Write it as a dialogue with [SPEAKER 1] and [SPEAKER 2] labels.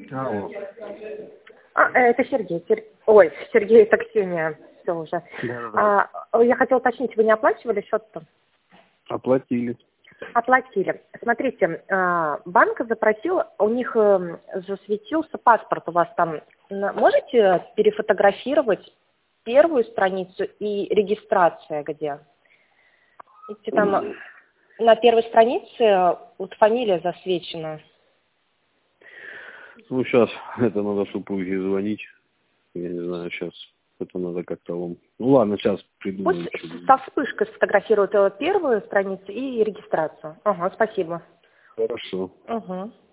[SPEAKER 1] Алло.
[SPEAKER 2] Это Сергей. Ой, Сергей, это Ксения. Все уже.
[SPEAKER 1] Да.
[SPEAKER 2] Я хотела уточнить, вы не оплачивали счет-то?
[SPEAKER 1] Оплатили.
[SPEAKER 2] Оплатили. Смотрите, банк запросил, у них засветился паспорт у вас там. Можете перефотографировать первую страницу и регистрация где? Видите, там на первой странице вот фамилия засвечена.
[SPEAKER 1] Ну, сейчас это надо супруге звонить. Я не знаю, сейчас это надо как-то вам... Ну, ладно, сейчас придумаем.
[SPEAKER 2] Пусть со вспышкой сфотографируют первую страницу и регистрацию. Ага, спасибо.
[SPEAKER 1] Хорошо.
[SPEAKER 2] Угу.